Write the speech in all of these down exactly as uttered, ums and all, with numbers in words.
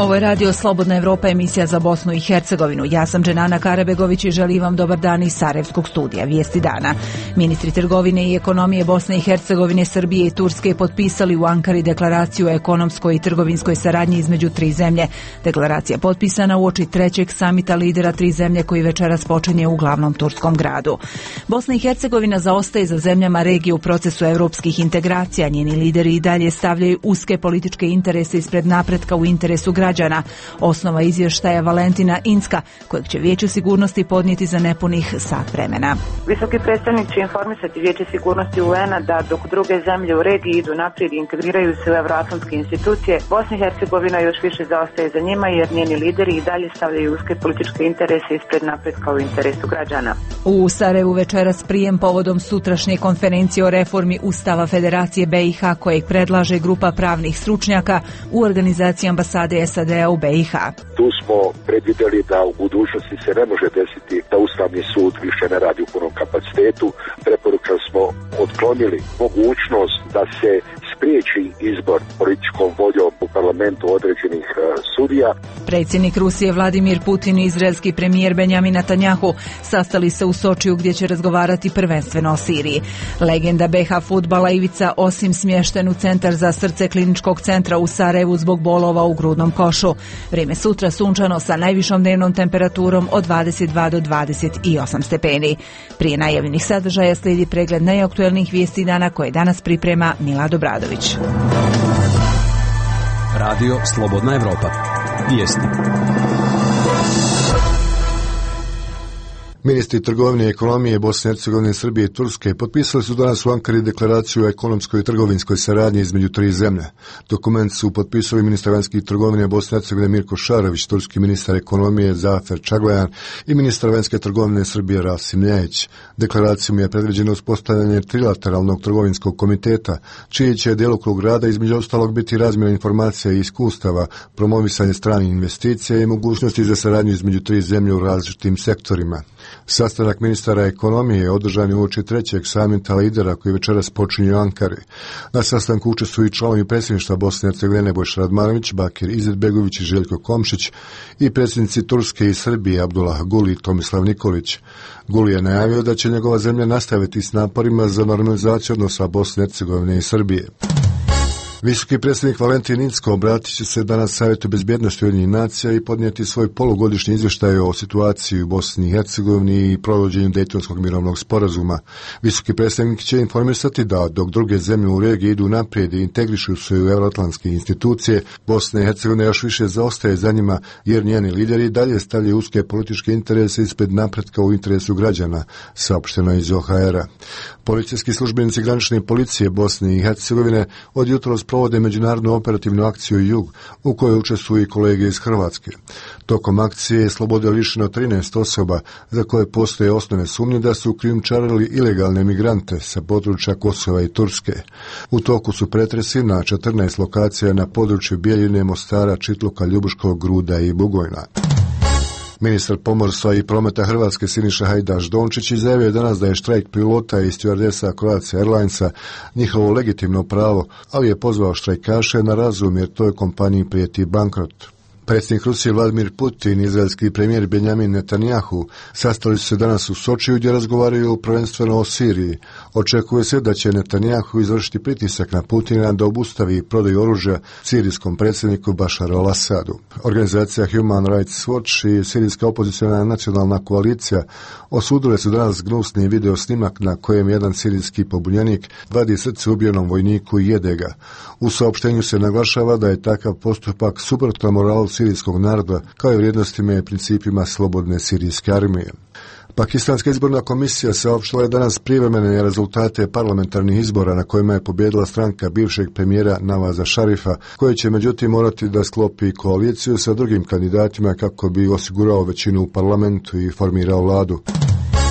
Ovo je Radio Slobodna Evropa, emisija za Bosnu i Hercegovinu. Ja sam Dženana Karabegović i želim vam dobar dan iz Sarajevskog studija. Vijesti dana. Ministri trgovine i ekonomije Bosne i Hercegovine, Srbije i Turske potpisali u Ankari deklaraciju o ekonomskoj i trgovinskoj saradnji između tri zemlje. Deklaracija potpisana uoči trećeg samita lidera tri zemlje koji večeras počinje u glavnom turskom gradu. Bosna i Hercegovina zaostaje za zemljama regije u procesu evropskih integracija. Njeni lideri i dalje stavljaju uske političke interese ispred napretka u interesu građana. Osnova izvještaja Valentina Incka, kojeg će Vijeće sigurnosti podnijeti za nepunih sat vremena. Visoki predstavnik će informisati Vijeće sigurnosti U N-a da dok druge zemlje u regiji idu naprijed i integriraju se u evroatlantske institucije, Bosna i Hercegovina još više zaostaje za njima jer njeni lideri i dalje stavljaju uske političke interese ispred napretka u interesu građana. U Sarajevu večeras prijem povodom sutrašnje konferencije o reformi Ustava Federacije B i H kojeg predlaže grupa pravnih stručnjaka u organizaciji ambasade S A D-a u B i H. Tu smo predvidjeli da u budućnosti se ne može desiti da Ustavni sud više ne radi u punom kapacitetu. Preporučali smo, otklonili mogućnost da se spriječi izbor političkom voljom u parlamentu određenih uh, sudija. Predsjednik Rusije Vladimir Putin i izraelski premijer Benjamin Netanjahu sastali se u Sočiju gdje će razgovarati prvenstveno o Siriji. Legenda B H fudbala Ivica Osim smješten u centar za srce kliničkog centra u Sarajevu zbog bolova u grudnom košu. Vrijeme sutra sunčano sa najvišom dnevnom temperaturom od dvadeset dva do dvadeset osam stepeni. Prije najavljenih sadržaja slijedi pregled najaktuelnijih vijesti dana koje danas priprema Milado Bradović. Radio Slobodna Evropa. Vijesti. Ministri trgovine i ekonomije Bosne i Hercegovine, Srbije i Turske potpisali su danas u Ankari deklaraciju o ekonomskoj i trgovinskoj saradnji između tri zemlje. Dokument su potpisali ministar vanjskih trgovine Bosne i Hercegovine Mirko Šarović, turski ministar ekonomije Zafer Čaglajan i ministar vanjske trgovine Srbije Rasim Ljajić. Deklaracijom je predviđeno uspostavljanje trilateralnog trgovinskog komiteta, čiji će djelokrug rada između ostalog biti razmjena informacija i iskustava, promovisanje stranih investicija i mogućnosti za saradnju između tri zemlje u različitim sektorima. Sastanak ministara ekonomije je održan uoči trećeg samita lidera koji večeras počinje u Ankari. Na sastanku učestvuju i članovi predsjedništva Bosne i Hercegovine Nebojša Radmanović, Bakir Izetbegović i Željko Komšić i predsjednici Turske i Srbije Abdullah Guli i Tomislav Nikolić. Guli je najavio da će njegova zemlja nastaviti s naporima za normalizaciju odnosa Bosne i Hercegovine i Srbije. Visoki predstavnik Valentin Incko obratit će se danas Savjetu bezbjednosti Ujedinjenih nacija i podnijeti svoj polugodišnji izvještaj o situaciji u Bosni i Hercegovini i provođenju Dejtonskog mirovnog sporazuma. Visoki predstavnik će informisati da dok druge zemlje u regiji idu naprijed i integrišu se u evroatlantske institucije, Bosna i Hercegovina još više zaostaje za njima jer njeni lideri dalje stavljaju uske političke interese ispred napretka u interesu građana, saopšteno iz O H R-a. Policijski službenici granične policije Bosne i Hercegovine od jutros provode međunarodnu operativnu akciju Jug, u kojoj učestvuju i kolege iz Hrvatske. Tokom akcije je slobode lišeno trinaest osoba za koje postoje osnovne sumnje da su krijumčarili ilegalne migrante sa područja Kosova i Turske. U toku su pretresi na četrnaest lokacija na području Bijeljine, Mostara, Čitluka, Ljubuškog, Gruda i Bugojna. Ministar pomorstva i prometa Hrvatske Siniša Hajdaš Dončić izjavio je danas da je štrajk pilota i stjuardesa Croatia Airlinesa njihovo legitimno pravo, ali je pozvao štrajkaše na razum jer toj kompaniji prijeti bankrot. Predsjednik Rusije Vladimir Putin i izraelski premijer Benjamin Netanjahu sastali su se danas u Sočiju gdje razgovaraju prvenstveno o Siriji. Očekuje se da će Netanjahu izvršiti pritisak na Putina da obustavi prodaju oružja sirijskom predsjedniku Bašaru al-Asadu. Organizacija Human Rights Watch i sirijska opoziciona nacionalna koalicija osudile su danas gnusni video snimak na kojem jedan sirijski pobunjenik vadi srce ubijenom vojniku i jede ga. U saopštenju se naglašava da je takav postupak suprotan moralu sirijskog naroda kao i vrijednostima i principima slobodne sirijske armije. Pakistanska izborna komisija saopštila je danas privremene rezultate parlamentarnih izbora na kojima je pobijedila stranka bivšeg premijera Navaza Šarifa, koji će međutim morati da sklopi koaliciju sa drugim kandidatima kako bi osigurao većinu u parlamentu i formirao vladu.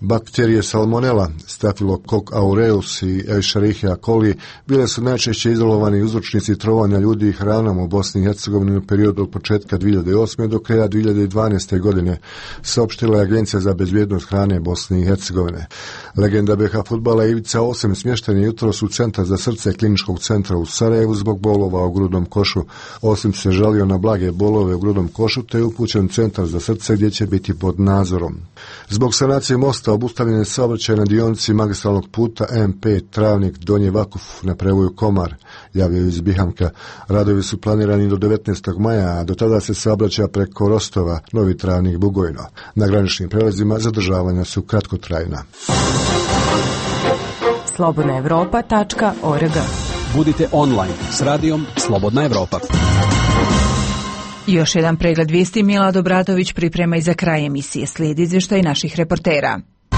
Bakterije Salmonella, Staphylococcus aureus i Escherichia coli bile su najčešće izolovani uzročnici trovanja ljudi i hranom u Bosni i Hercegovini u periodu od početka dvije hiljade osme. do kraja dvije hiljade dvanaeste. godine, saopštila je Agencija za bezbjednost hrane Bosne i Hercegovine. Legenda be ha fudbala Ivica Osem smješten je jutros u Centar za srce Kliničkog centra u Sarajevu zbog bolova u grudnom košu. Osim se žalio na blage bolove u grudnom košu, te je upućen Centar za srce gdje će biti pod nadzorom. Zbog sanacije mosta obustavljen je saobraćaj na dionici magistralnog puta M pet Travnik Donji Vakuf na prevoju Komar, javio iz Bihamka. Radovi su planirani do devetnaestog maja, a do tada se saobraća preko Rostova, Novi Travnik Bugojno. Na graničnim prelazima zadržavanja su kratkotrajna. slobodna evropa tačka org. Budite online s radijom Slobodna Evropa. Još jedan pregled vijesti Milad Obratović priprema i za kraj emisije. Slijedi izvještaj naših reportera.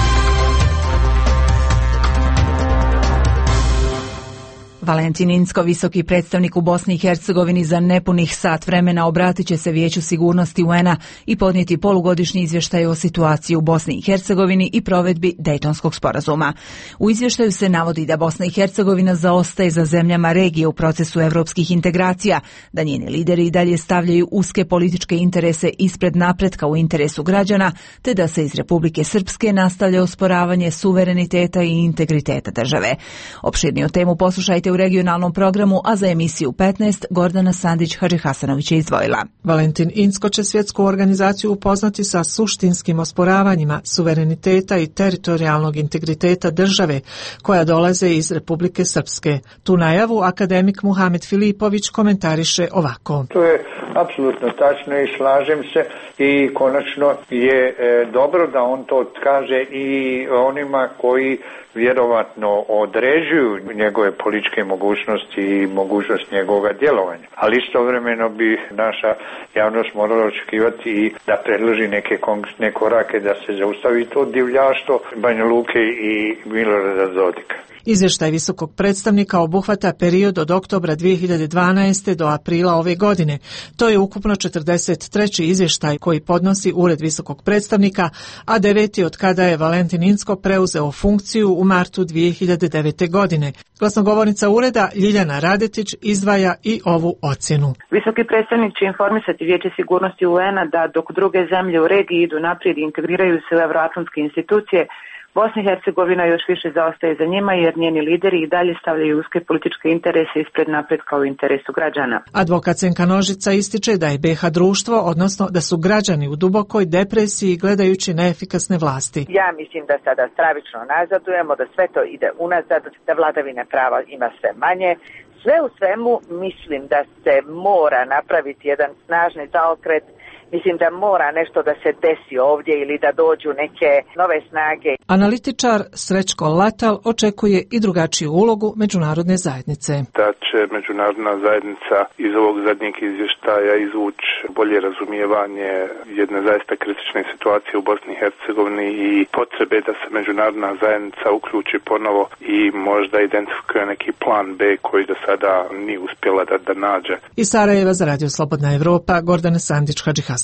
Valentin Incko, visoki predstavnik u Bosni i Hercegovini, za nepunih sat vremena obratit će se Vijeću sigurnosti U N A i podnijeti polugodišnji izvještaj o situaciji u Bosni i Hercegovini i provedbi Dejtonskog sporazuma. U izvještaju se navodi da Bosna i Hercegovina zaostaje za zemljama regije u procesu evropskih integracija, da njeni lideri i dalje stavljaju uske političke interese ispred napretka u interesu građana, te da se iz Republike Srpske nastavlja osporavanje suvereniteta i integriteta države. Opširniju temu poslušajte u regionalnom programu, a za emisiju petnaest Gordana Sandić-Hadžihasanović je izdvojila. Valentin Incko će svjetsku organizaciju upoznati sa suštinskim osporavanjima suvereniteta i teritorijalnog integriteta države koja dolaze iz Republike Srpske. Tu najavu akademik Muhamed Filipović komentariše ovako. To je apsolutno tačno i slažem se i konačno je e, dobro da on to kaže i onima koji vjerovatno određuju njegove političke mogućnosti i mogućnost njegovog djelovanja. Ali istovremeno bi naša javnost morala očekivati i da predloži neke konkretne korake da se zaustavi to divljaštvo Banja Luke i Milorada Dodika. Izvještaj visokog predstavnika obuhvata period od oktobra dvije hiljade dvanaeste. do aprila ove godine. To je ukupno četrdeset treći izvještaj koji podnosi Ured visokog predstavnika, a deveti od kada je Valentin Incko preuzeo funkciju u martu dvije hiljade devete. godine. Glasnogovornica Ureda Ljiljana Radetić izdvaja i ovu ocjenu. Visoki predstavnik će informisati Vijeće sigurnosti U N A da dok druge zemlje u regiji idu naprijed i integriraju se u evroatlantske institucije, Bosna i Hercegovina još više zaostaje za njima jer njeni lideri i dalje stavljaju uske političke interese ispred napretka u interesu građana. Advokat Senka Nožica ističe da je B H društvo, odnosno da su građani u dubokoj depresiji gledajući neefikasne vlasti. Ja mislim da sada stravično nazadujemo, da sve to ide unazad, da vladavine prava ima sve manje. Sve u svemu mislim da se mora napraviti jedan snažni zaokret. Mislim da mora nešto da se desi ovdje ili da dođu neke nove snage. Analitičar Srećko Latal očekuje i drugačiju ulogu međunarodne zajednice. Da će međunarodna zajednica iz ovog zadnjeg izvještaja izvući bolje razumijevanje jedne zaista kritične situacije u Bosni i Hercegovini i potrebe da se međunarodna zajednica uključi ponovo i možda identifikuje neki plan B koji do sada nije uspjela da, da nađe. Iz Sarajeva za Radio Slobodna Evropa, Gordana Sandić-Hadžihasanović.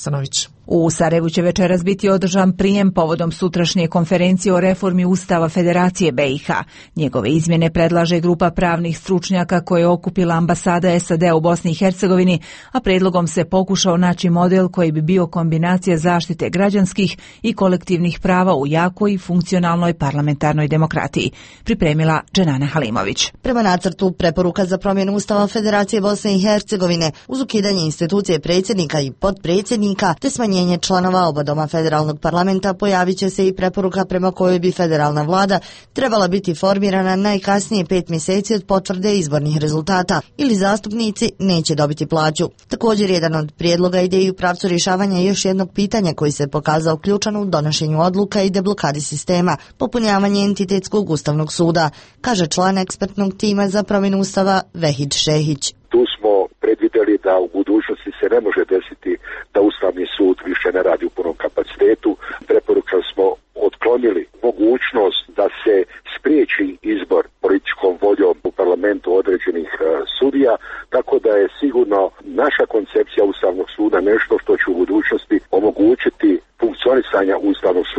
U Sarajevu će večeras biti održan prijem povodom sutrašnje konferencije o reformi Ustava Federacije B i H. Njegove izmjene predlaže grupa pravnih stručnjaka koje je okupila ambasada S A D u Bosni i Hercegovini, a predlogom se pokušao naći model koji bi bio kombinacija zaštite građanskih i kolektivnih prava u jakoj i funkcionalnoj parlamentarnoj demokratiji. Pripremila Dženana Halimović. Prema nacrtu preporuka za promjenu Ustava Federacije Bosne i Hercegovine uz ukidanje institucije predsjednika i potpredsjednika te smanjenje članova oba doma federalnog parlamenta pojavit će se i preporuka prema kojoj bi federalna vlada trebala biti formirana najkasnije pet mjeseci od potvrde izbornih rezultata ili zastupnici neće dobiti plaću. Također jedan od prijedloga ide i u pravcu rješavanja još jednog pitanja koji se pokazao ključan u donošenju odluka i deblokadi sistema, popunjavanje entitetskog ustavnog suda, kaže član ekspertnog tima za promjenu ustava Vehid Šehić. Tu smo predvidjeli da u budućnosti se ne može desiti da Ustavni sud više ne radi u punom kapacitetu. Preporuka smo otklonili mogućnost da se spriječi izbor političkom voljom u parlamentu određenih uh, sudija, tako da je sigurno naša koncepcija Ustavnog suda nešto što će u budućnosti omogućiti funkcionisanja Ustavnog suda.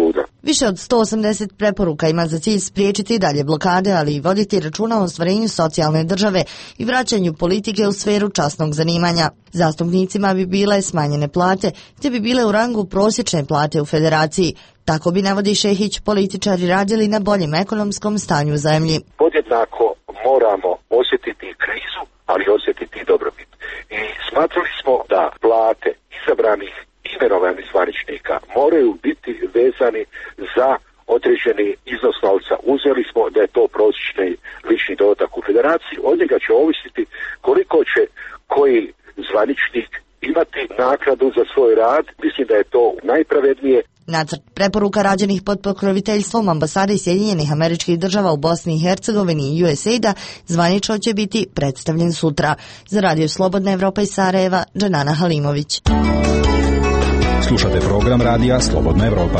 Više od sto osamdeset preporuka ima za cilj spriječiti dalje blokade, ali i voditi računa o ostvarenju socijalne države i vraćanju politike u sferu časnog zanimanja. Zastupnicima bi bile smanjene plate, te bi bile u rangu prosječne plate u federaciji. Tako bi, navodi Šehić, političari radili na boljem ekonomskom stanju u zemlji. Podjednako moramo osjetiti krizu, ali osjetiti i dobrobit. I smatrali smo da plate izabranih imenovanih zvaničnika moraju biti vezani za određeni iznos novca. Uzeli smo da je to prosječni lični dohodak u federaciji, od njega će ovisiti koliko će koji zvaničnik imati naknadu za svoj rad. Mislim da je to najpravednije. Nacrt preporuka rađenih pod pokroviteljstvom ambasade Sjedinjenih Američkih Država u Bosni i Hercegovini i U S A I D-a zvanično će biti predstavljen sutra. Za Radio Slobodna Evropa iz Sarajeva, Dženana Halimović. Slušate program radija Slobodna Evropa.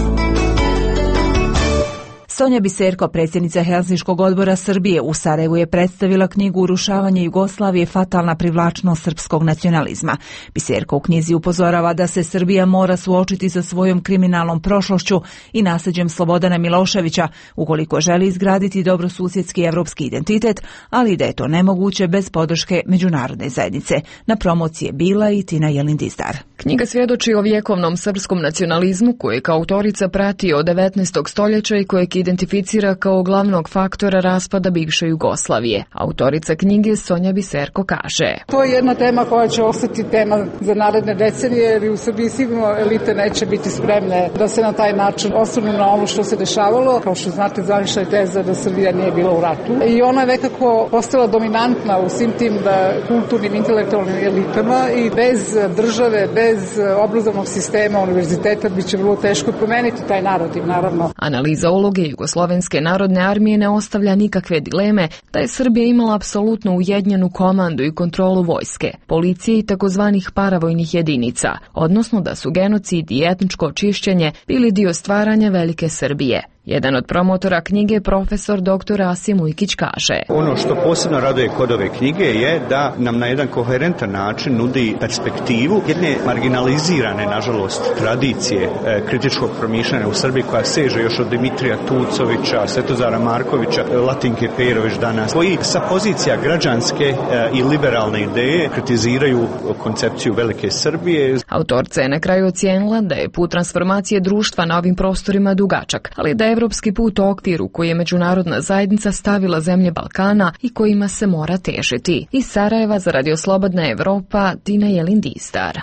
Sonja Biserko, predsjednica Helsinškog odbora Srbije, u Sarajevu je predstavila knjigu Urušavanje Jugoslavije, fatalna privlačnost srpskog nacionalizma. Biserko u knjizi upozorava da se Srbija mora suočiti sa svojom kriminalnom prošlošću i nasljeđem Slobodana Miloševića, ukoliko želi izgraditi dobrosusjedski evropski identitet, ali da je to nemoguće bez podrške međunarodne zajednice. Na promociji je bila i Tina Jelindizdar. Knjiga svjedoči o vjekovnom srpskom nacionalizmu kojeg autorica prati od devetnaestog stoljeća i kojeg identificira kao glavnog faktora raspada bivše Jugoslavije. Autorica knjige Sonja Biserko kaže: To je jedna tema koja će ostati tema za naredne decenije, jer u Srbiji sigurno elite neće biti spremne da se na taj način osvrnu na ono što se dešavalo. Kao što znate, zvanična je teza da Srbija nije bila u ratu. I ona je nekako postala dominantna u svim tim da, kulturnim, intelektualnim elitama i bez države, bez obrazovnog sistema, univerziteta, bit će vrlo teško promeniti taj narativ, naravno. Analiza uloge Jugoslovenske narodne armije ne ostavlja nikakve dileme da je Srbija imala apsolutno ujedinjenu komandu i kontrolu vojske, policije i takozvanih paravojnih jedinica, odnosno da su genocid i etničko očišćenje bili dio stvaranja Velike Srbije. Jedan od promotora knjige, profesor doktor Asim Ujkić, kaže: Ono što posebno raduje kod ove knjige je da nam na jedan koherentan način nudi perspektivu jedne marginalizirane, nažalost, tradicije e, kritičkog promišljanja u Srbiji, koja seže još od Dimitrija Tucovića, Svetozara Markovića, Latinke Perović danas, koji sa pozicija građanske e, i liberalne ideje kritiziraju koncepciju Velike Srbije. Autorca je na kraju ocijenila da je put transformacije društva na ovim prostorima dugačak, ali da je evropski put u okviru koji je međunarodna zajednica stavila zemlje Balkana i kojima se mora težiti. Iz Sarajeva za Radio Slobodna Evropa, Tina Jelindizdar.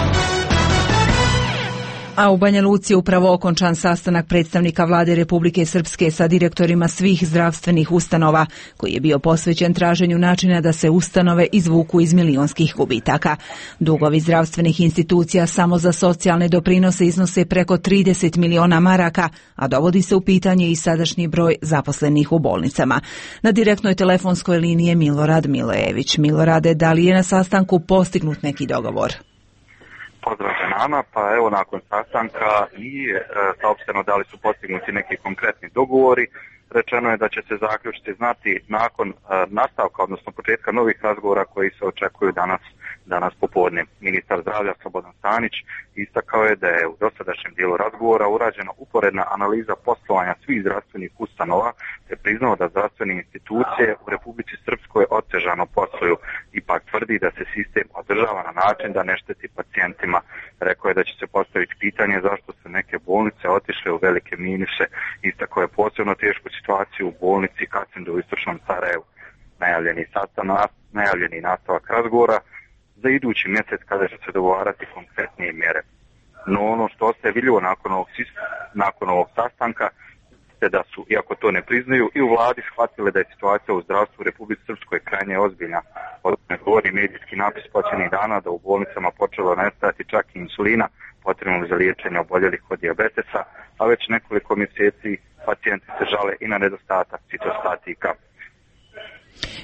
A u Banja Luci je upravo okončan sastanak predstavnika vlade Republike Srpske sa direktorima svih zdravstvenih ustanova, koji je bio posvećen traženju načina da se ustanove izvuku iz milionskih gubitaka. Dugovi zdravstvenih institucija samo za socijalne doprinose iznose preko trideset miliona maraka, a dovodi se u pitanje i sadašnji broj zaposlenih u bolnicama. Na direktnoj telefonskoj liniji je Milorad Milojević. Milorade, da li je na sastanku postignut neki dogovor? Pozdrav Ženana, pa evo nakon sastanka i e, saopšteno da li su postignuti neki konkretni dogovori. Rečeno je da će se zaključiti znati nakon e, nastavka, odnosno početka novih razgovora koji se očekuju danas, danas popodne. Ministar zdravlja Slobodan Stanić istakao je da je u dosadašnjem dijelu razgovora urađena uporedna analiza poslovanja svih zdravstvenih ustanova, te priznao da zdravstvene institucije u Republici Srpskoj otežano posluju. Ipak tvrdi da se sistem održava na način da ne šteti pacijentima. Rekao je da će se postaviti pitanje zašto su neke bolnice otišle u velike minuse. Istakao je posebno tešku situaciju u bolnici Kacindu u istočnom Sarajevu. Najavljeni sastanak, najavljeni nastavak razgovora za idući mjesec kada će se dogovarati konkretnije mjere. No ono što ostaje vidljivo nakon ovog, nakon ovog sastanka je da su, iako to ne priznaju, i u vladi shvatile da je situacija u zdravstvu u Republici Srpskoj krajnje ozbiljna. Od ne govori medijski napis posljednjih dana da u bolnicama počelo nestajati čak i insulina potrebnog za liječenje oboljelih od dijabetesa, a već nekoliko mjeseci pacijenti se žale i na nedostatak citostatika.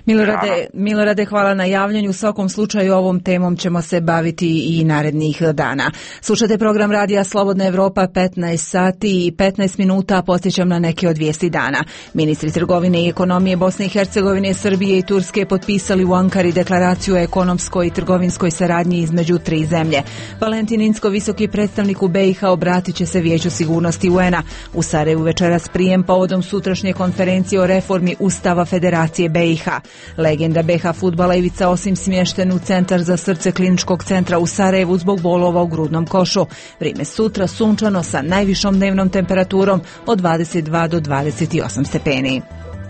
Milorade, Milorade, hvala na javljanju. U svakom slučaju ovom temom ćemo se baviti i narednih dana. Slušate program radija Slobodna Evropa, petnaest sati i petnaest minuta. Podsjećam na neke od vijesti dana. Ministri trgovine i ekonomije Bosne i Hercegovine, Srbije i Turske potpisali u Ankari deklaraciju o ekonomskoj i trgovinskoj saradnji između tri zemlje. Valentin Incko, visoki predstavnik u B i H, obratit će se Vijeću sigurnosti U N A. U Sarajevu večeras prijem povodom sutrašnje konferencije o reformi Ustava Federacije B i H. Legenda B H fudbala Ivica Osim smješten u centar za srce kliničkog centra u Sarajevu zbog bolova u grudnom košu. Vrijeme sutra sunčano sa najvišom dnevnom temperaturom od dvadeset dva do dvadeset osam stepeni.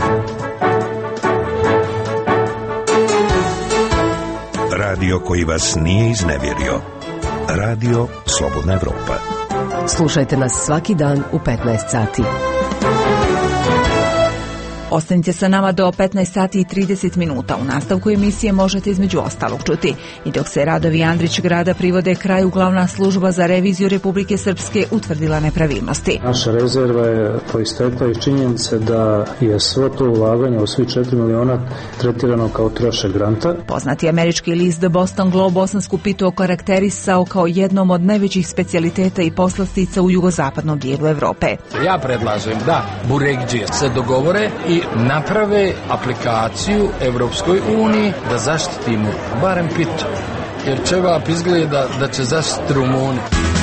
Radio koji vas nije iznevjerio. Radio Slobodna Evropa. Slušajte nas svaki dan u petnaest sati. Ostanite sa nama do petnaest sati i trideset minuta. U nastavku emisije možete između ostalog čuti. I dok se radovi Andrić grada privode kraju, glavna služba za reviziju Republike Srpske utvrdila nepravilnosti. Naša rezerva je proistekla iz činjenice da je svo to ulaganje u svi četiri miliona tretirano kao trošak granta. Poznati američki list The Boston Globe bosansku pitu okarakterisao kao jednom od najvećih specijaliteta i poslastica u jugozapadnom dijelu Evrope. Ja predlažem da burekđije se dogovore i naprave aplikaciju Evropskoj uniji da zaštitimo barem pitu, jer ćevap izgleda da će zaštiti Rumuni.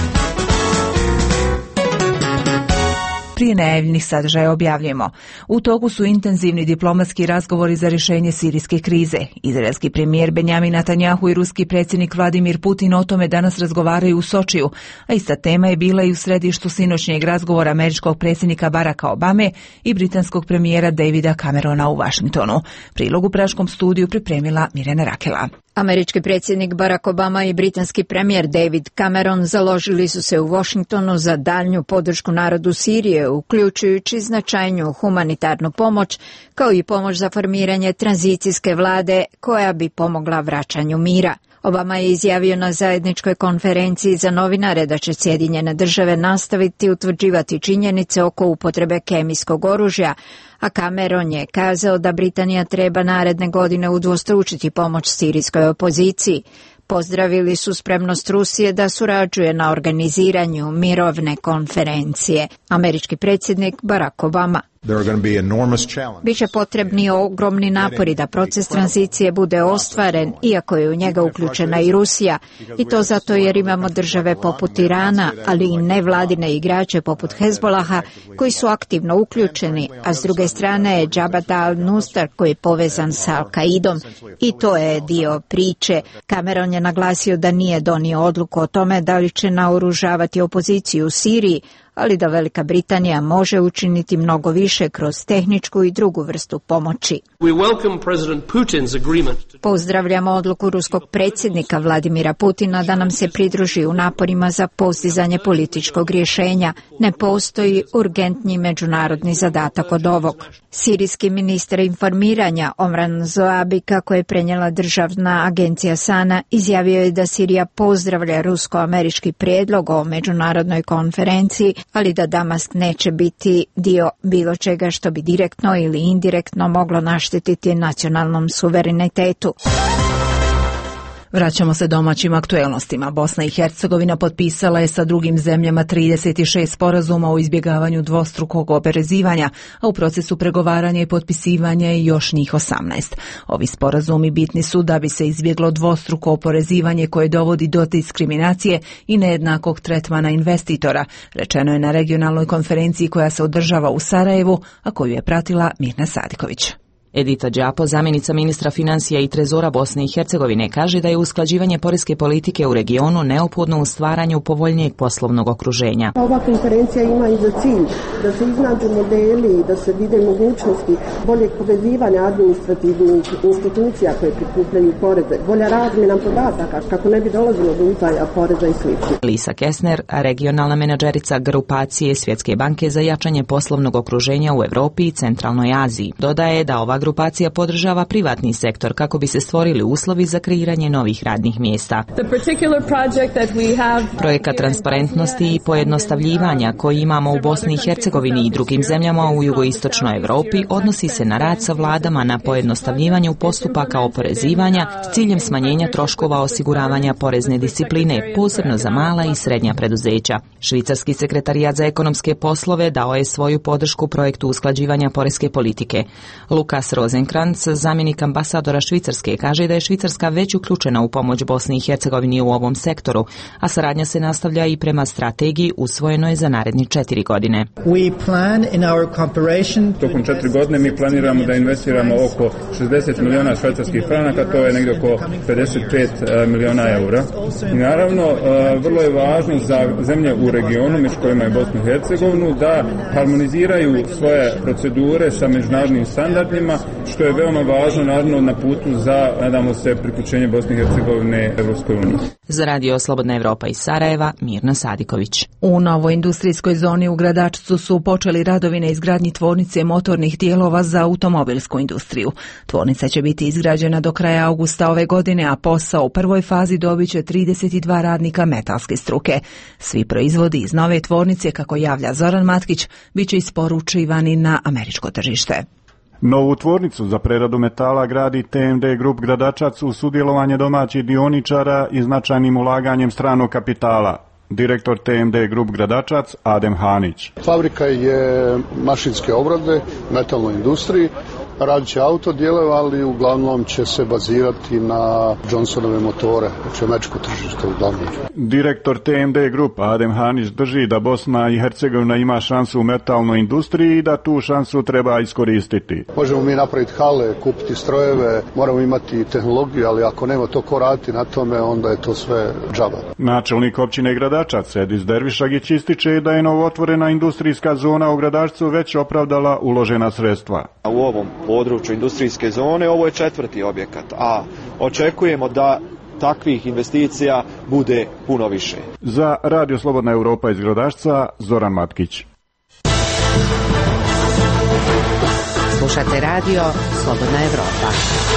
Prije najavljenih sadržaja objavljujemo. U toku su intenzivni diplomatski razgovori za rješenje sirijske krize. Izraelski premijer Benjamin Netanjahu i ruski predsjednik Vladimir Putin o tome danas razgovaraju u Sočiju, a ista tema je bila i u središtu sinoćnjeg razgovora američkog predsjednika Baracka Obame i britanskog premijera Davida Camerona u Vašingtonu. Prilog u praškom studiju pripremila Mirjana Rakela. Američki predsjednik Barack Obama i britanski premijer David Cameron založili su se u Washingtonu za daljnju podršku narodu Sirije, uključujući značajniju humanitarnu pomoć, kao i pomoć za formiranje tranzicijske vlade koja bi pomogla vraćanju mira. Obama je izjavio na zajedničkoj konferenciji za novinare da će Sjedinjene države nastaviti utvrđivati činjenice oko upotrebe kemijskog oružja, a Cameron je kazao da Britanija treba naredne godine udvostručiti pomoć sirijskoj opoziciji. Pozdravili su spremnost Rusije da surađuje na organiziranju mirovne konferencije. Američki predsjednik Barack Obama. Biće potrebni ogromni napori da proces tranzicije bude ostvaren, iako je u njega uključena i Rusija, i to zato jer imamo države poput Irana, ali i nevladine igrače poput Hezbolaha koji su aktivno uključeni, a s druge strane je Jabhat al-Nusra koji je povezan sa Al-Qaidom, i to je dio priče. Cameron je naglasio da nije donio odluku o tome da li će naoružavati opoziciju u Siriji, ali da Velika Britanija može učiniti mnogo više kroz tehničku i drugu vrstu pomoći. Pozdravljamo odluku ruskog predsjednika Vladimira Putina da nam se pridruži u naporima za postizanje političkog rješenja. Ne postoji urgentni međunarodni zadatak od ovog. Sirijski ministar informiranja Omran Zoabi, kako je prenijela državna agencija Sana, izjavio je da Sirija pozdravlja rusko-američki prijedlog o međunarodnoj konferenciji, ali da Damask neće biti dio bilo čega što bi direktno ili indirektno moglo naštetiti nacionalnom suverenitetu. Vraćamo se domaćim aktuelnostima. Bosna i Hercegovina potpisala je sa drugim zemljama trideset šest sporazuma o izbjegavanju dvostrukog oporezivanja, a u procesu pregovaranja i potpisivanja je još njih osamnaest. Ovi sporazumi bitni su da bi se izbjeglo dvostruko oporezivanje koje dovodi do diskriminacije i nejednakog tretmana investitora, rečeno je na regionalnoj konferenciji koja se održava u Sarajevu, a koju je pratila Mirna Sadiković. Edita Đapo, zamjenica ministra financija i trezora Bosne i Hercegovine, kaže da je usklađivanje poreske politike u regionu neophodno u stvaranju povoljnijeg poslovnog okruženja. Ova konferencija ima i za cilj da se iznađu modeli, da se vide mogućnosti boljeg povezivanja administrativnih institucija koje prikupljaju poreze, bolja razmjena podataka kako ne bi dolazilo do utaja poreza i slično. Lisa Kessner, regionalna menadžerica grupacije Svjetske banke za jačanje poslovnog okruženja u Evropi i Centralnoj Aziji, dodaje da ova grupacija podržava privatni sektor kako bi se stvorili uslovi za kreiranje novih radnih mjesta. Projekat transparentnosti i pojednostavljivanja koji imamo u Bosni i Hercegovini i drugim zemljama u jugoistočnoj Europi odnosi se na rad sa vladama na pojednostavljivanju postupaka oporezivanja s ciljem smanjenja troškova osiguravanja porezne discipline, posebno za mala i srednja preduzeća. Švicarski sekretarijat za ekonomske poslove dao je svoju podršku projektu usklađivanja poreske politike. Lukas Rosenkrantz, zamjenik ambasadora Švicarske, kaže da je Švicarska već uključena u pomoć Bosni i Hercegovini u ovom sektoru, a saradnja se nastavlja i prema strategiji usvojenoj za naredni četiri godine. Tokom četiri godine mi planiramo da investiramo oko šezdeset miliona švajcarskih franaka, to je negdje oko pedeset pet miliona eura. I naravno, vrlo je važno za zemlje u regionu, među kojima je Bosnu i Hercegovinu, da harmoniziraju svoje procedure sa međunarodnim standardima, što je veoma važno naravno na putu za, nadamo se, priključenje Bosne i Hercegovine Evropskoj uniji. Za Radio Slobodna Evropa iz Sarajeva, Mirna Sadiković. U novoj industrijskoj zoni u Gradačcu su počeli radovi na izgradnji tvornice motornih dijelova za automobilsku industriju. Tvornica će biti izgrađena do kraja augusta ove godine, a posao u prvoj fazi dobit će trideset dva radnika metalske struke. Svi proizvodi iz nove tvornice, kako javlja Zoran Matkić, bit će isporučivani na američko tržište. Novu tvornicu za preradu metala gradi T M D Grup Gradačac uz sudjelovanje domaćih dioničara i značajnim ulaganjem stranog kapitala. Direktor T M D Grup Gradačac Adem Hanić. Fabrika je mašinske obrade metalnoj industriji. Radit će autodijelove, ali uglavnom će se bazirati na Johnsonove motore, znači američko tržište uglavnom. Direktor T M D Grup Adem Hanić drži da Bosna i Hercegovina ima šansu u metalnoj industriji i da tu šansu treba iskoristiti. Možemo mi napraviti hale, kupiti strojeve, moramo imati tehnologiju, ali ako nema to ko raditi na tome, onda je to sve džaba. Načelnik općine Gradačac Edis Dervišagić ističe da je novotvorena industrijska zona u Gradačcu već opravdala uložena sredstva. U ovom području industrijske zone ovo je četvrti objekat, a očekujemo da takvih investicija bude puno više. Za Radio Slobodna Evropa iz Gradačca, Zoran Matkić. Slušate Radio Slobodna Evropa.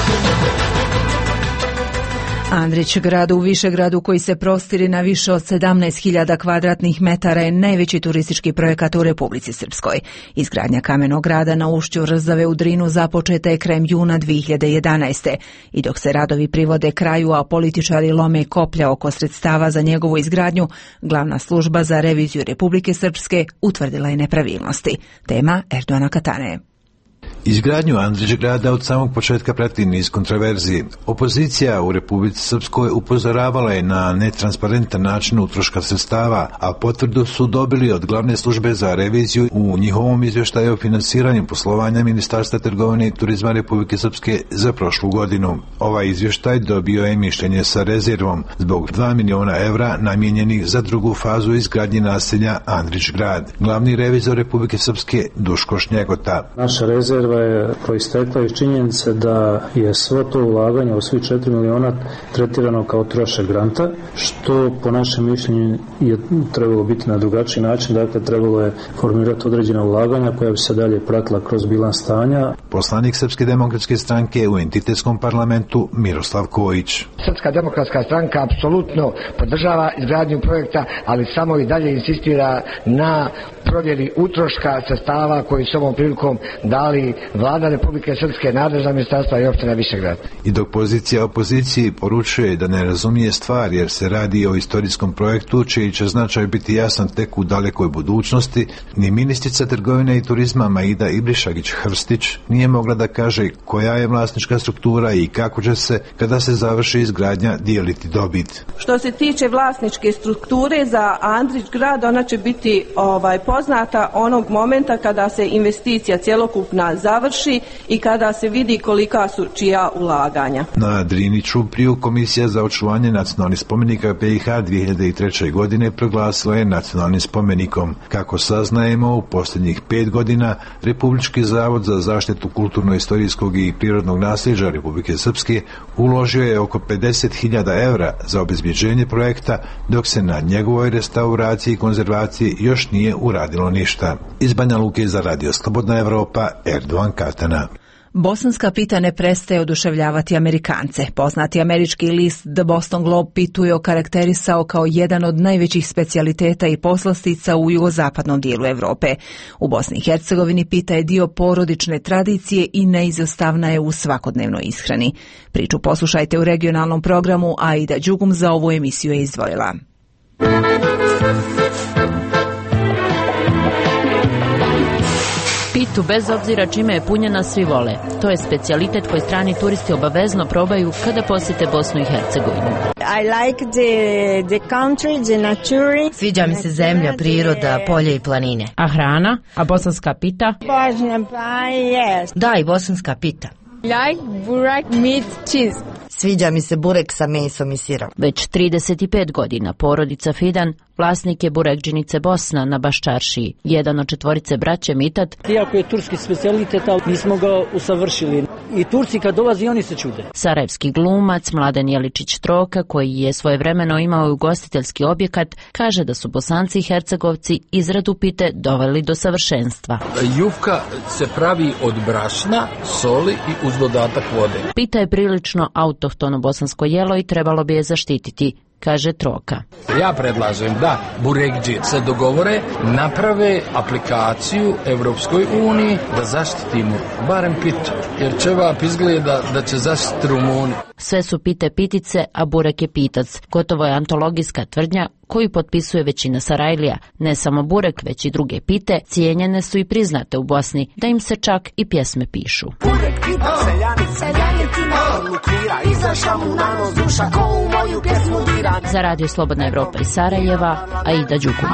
Andrić grad u Višegradu, koji se prostire na više od sedamnaest hiljada kvadratnih metara, je najveći turistički projekat u Republici Srpskoj. Izgradnja kamenog grada na ušću Rzave u Drinu započeta je krajem juna dvije hiljade jedanaeste. I dok se radovi privode kraju, a političari lome koplja oko sredstava za njegovu izgradnju, glavna služba za reviziju Republike Srpske utvrdila je nepravilnosti. Tema Erdoana Katane. Izgradnju Andrić grada od samog početka prati niz kontroverziji. Opozicija u Republici Srpskoj upozoravala je na netransparentan način utroška sredstava, a potvrdu su dobili od glavne službe za reviziju u njihovom izvještaju o finansiranju poslovanja Ministarstva trgovine i turizma Republike Srpske za prošlu godinu. Ovaj izvještaj dobio je mišljenje sa rezervom zbog dva miliona evra namijenjenih za drugu fazu izgradnje naselja Andrić grad. Glavni revizor Republike Srpske Duško Šnjegota. Naša rezerva je proistekla iz činjenice da je svo to ulaganje u svih četiri miliona tretirano kao trošak granta, što po našem mišljenju je trebalo biti na drugačiji način, dakle trebalo je formirati određena ulaganja koja bi se dalje pratila kroz bilans stanja. Poslanik Srpske demokratske stranke u entitetskom parlamentu Miroslav Kojić. Srpska demokratska stranka apsolutno podržava izgradnju projekta, ali samo i dalje insistira na provjeri utroška sredstava koji su ovom prilikom dali Vlada Republike Srpske, nadležna ministarstva i opština Višegrad. I dok pozicija opoziciji poručuje da ne razumije stvar jer se radi o istorijskom projektu čiji će značaj biti jasan tek u dalekoj budućnosti, ni ministrica trgovine i turizma Maida Ibrišagić-Hrstić nije mogla da kaže koja je vlasnička struktura i kako će se, kada se završi izgradnja, dijeliti dobit. Što se tiče vlasničke strukture za Andrić grad, ona će biti ovaj, poznata onog momenta kada se investicija cjelokupna završi i kada se vidi kolika su čija ulaganja. Na Drini Čupriju Komisija za očuvanje nacionalnih spomenika B i H dvije hiljade treće. godine proglasila je nacionalnim spomenikom. Kako saznajemo, u posljednjih pet godina Republički zavod za zaštitu kulturno-istorijskog i prirodnog nasljeđa Republike Srpske uložio je oko pedeset hiljada evra za obezbjeđenje projekta, dok se na njegovoj restauraciji i konzervaciji još nije uradilo ništa. Iz Banja Luke za Radio Slobodna Evropa, Erdoan Katana. Bosanska pita ne prestaje oduševljavati Amerikance. Poznati američki list The Boston Globe pitu je okarakterisao kao jedan od najvećih specijaliteta i poslastica u jugozapadnom dijelu Europe. U Bosni i Hercegovini pita je dio porodične tradicije i neizostavna je u svakodnevnoj ishrani. Priču poslušajte u regionalnom programu, a Aida Đugum za ovu emisiju je izdvojila. Pitu, bez obzira čime je punjena, svi vole. To je specijalitet koji strani turisti obavezno probaju kada posjete Bosnu i Hercegovinu. I like the, the country, the nature. Sviđa mi se zemlja, priroda, polje i planine. A hrana? A bosanska pita? Bosna, pa yes. Da, i bosanska pita. Like burek, meat, cheese. Sviđa mi se burek sa mesom i sirom. Već trideset pet godina porodica Fidan vlasnik je burekđinice Bosna na Baščaršiji. Jedan od četvorice braće Mitat. Iako je turski specijalitet, ali mi smo ga usavršili. I Turci kad dolazi, oni se čude. Sarajevski glumac Mladen Jeličić Troka, koji je svojevremeno imao ugostiteljski objekat, kaže da su Bosanci i Hercegovci izradu pite doveli do savršenstva. Jufka se pravi od brašna, soli i uz dodatak vode. Pita je prilično autohtono bosansko jelo i trebalo bi je zaštititi, kaže Troka. Ja predlažem da burekđije se dogovore, naprave aplikaciju Evropskoj uniji da zaštitimo barem pitu, jer ćevap izgleda da će zaštiti Rumuni. Sve su pite pitice, a burek je pitac. Gotovo je antologijska tvrdnja koju potpisuje većina Sarajlija. Ne samo burek, već i druge pite cijenjene su i priznate u Bosni, da im se čak i pjesme pišu. Burek pita seljani, seljani ti na lukvira, izašla mu na nos duša ko u moju pjesmu dira. Za Radio Slobodna Evropa iz Sarajeva, Aida Đukum.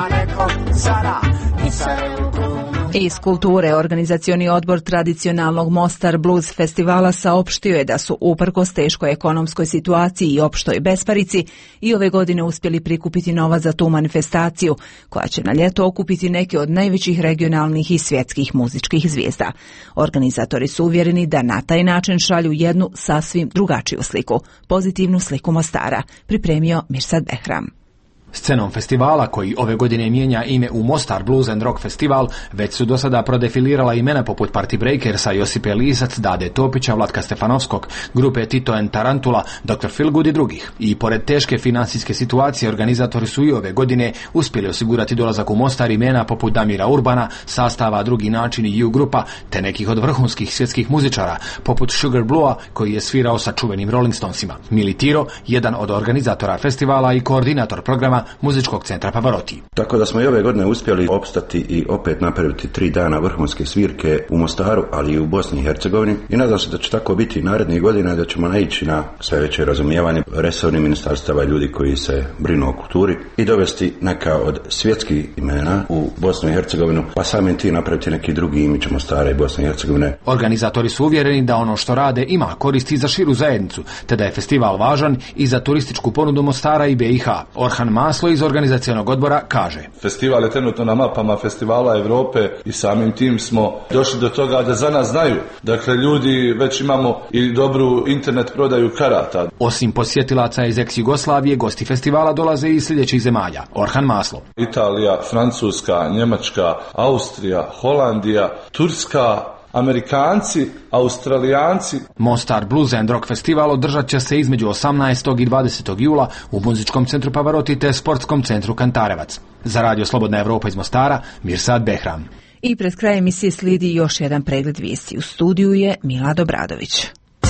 Iz kulture, organizacioni odbor tradicionalnog Mostar Blues festivala saopštio je da su uprkos teškoj ekonomskoj situaciji i opštoj besparici i ove godine uspjeli prikupiti novac za tu manifestaciju, koja će na ljeto okupiti neke od najvećih regionalnih i svjetskih muzičkih zvijezda. Organizatori su uvjereni da na taj način šalju jednu sasvim drugačiju sliku, pozitivnu sliku Mostara, pripremio Mirsad Behram. Scenom festivala, koji ove godine mijenja ime u Mostar Blues and Rock Festival, već su do sada prodefilirala imena poput Party Breakersa, Josipe Lisac, Dade Topića, Vlatka Stefanovskog, grupe Tito and Tarantula, doktor Feelgood i drugih. I pored teške financijske situacije, organizatori su i ove godine uspjeli osigurati dolazak u Mostar imena poput Damira Urbana, sastava Drugi način i U grupa, te nekih od vrhunskih svjetskih muzičara, poput Sugar Blue-a, koji je svirao sa čuvenim Rolling Stonesima. Mili Tiro, jedan od organizatora festivala i koordinator programa muzičkog centra Pavarotti. Tako da smo i ove godine uspjeli opstati i opet napraviti tri dana vrhunske svirke u Mostaru, ali i u Bosni i Hercegovini. I nadam se da će tako biti narednih godina, da ćemo naići na sve veće razumijevanje resornih ministarstava i ljudi koji se brinu o kulturi i dovesti neka od svjetskih imena u Bosnu i Hercegovinu, pa samim tim napraviti neki drugi imidž Mostara i Bosne i Hercegovine. Organizatori su uvjereni da ono što rade ima koristi za širu zajednicu, te da je festival važan i za turističku ponudu Mostara i B i H. Orhan Maslo iz organizacionog odbora kaže: Festival je trenutno na mapama festivala Europe i samim tim smo došli do toga da za nas znaju. Dakle, ljudi već imamo i dobru internet prodaju karata. Osim posjetilaca iz ex-Jugoslavije, gosti festivala dolaze iz sljedećih zemalja. Orhan Maslo: Italija, Francuska, Njemačka, Austrija, Holandija, Turska, Amerikanci, Australijanci. Mostar Blues and Rock Festival održat će se između osamnaestog i dvadesetog jula u muzičkom centru Pavarotti te sportskom centru Kantarevac. Za Radio Slobodna Evropa iz Mostara, Mirsad Behram. I pred kraj emisije slijedi još jedan pregled vijesti. U studiju je Milad Obradović.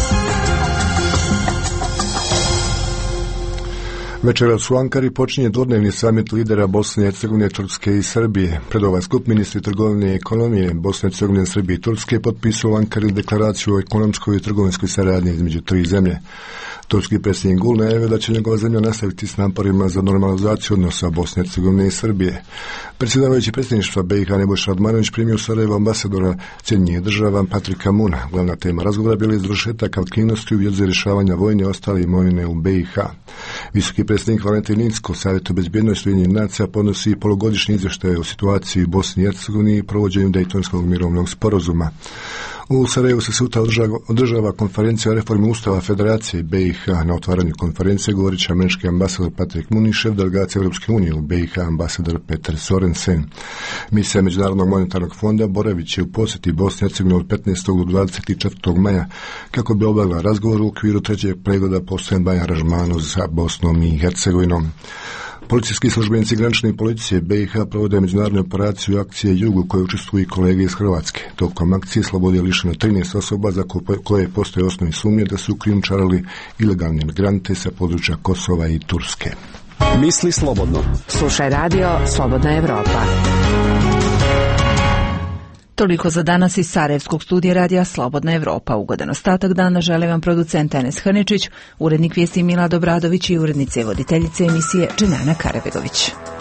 Večeras u Ankari počinje dvodnevni samit lidera Bosne i Hercegovine, Turske i Srbije. Pred ovaj skup ministri trgovine i ekonomije Bosne i Hercegovine, Srbije i Turske potpisao u Ankari deklaraciju o ekonomskoj i trgovinskoj saradnji između tri zemlje. Turski predsjednik Gul najavio da će njegova zemlja nastaviti s naporima za normalizaciju odnosa Bosne i Hercegovine i Srbije. Predsjedavajući predsjedništva B i H Nebojša Radmanović primio u Sarajevo ambasadora Sjedinjenih država Patrika Muna. Glavna tema razgovora bila je završetak aktivnosti u vezi rješavanja vojne i ostale imovine u B i H. Visoki predsjednik Valentin Inzko Savjetu bezbjednosti Ujedinjenih nacija podnosi polugodišnji izvještaj o situaciji u Bosni i Hercegovini i provođenju Dejtonskog mirovnog sporazuma. U Sarajevu se sutra održava, održava konferencija o reformi Ustava Federacije B i H. Na otvaranju konferencije govorit će američki ambasador Patrik Muniš, šef delegacije Europske unije u B i H ambasador Peter Sorensen. Misija Međunarodnog monetarnog fonda boravit će u posjeti Bosne i Hercegovine od petnaestog do dvadeset četvrtog maja kako bi obavila razgovor u okviru trećeg pregleda postojanja aranžmanu za Bosnom i Hercegovinom. Policijski službenici granične policije B i H provode međunarodnu operaciju akcije Jug u kojoj učestvuju i kolege iz Hrvatske. Tokom akcije slobode je lišeno trinaest osoba za koje postoje osnovne sumnje da su krijumčarili ilegalne migrante sa područja Kosova i Turske. Misli slobodno. Slušaj radio Slobodna Evropa. Toliko za danas iz Sarajevskog studija radija Slobodna Evropa. Ugodan ostatak dana žele vam producent Enes Hrničić, urednik vijesti Milad Obradović i urednice i voditeljice emisije Dženana Karabegović.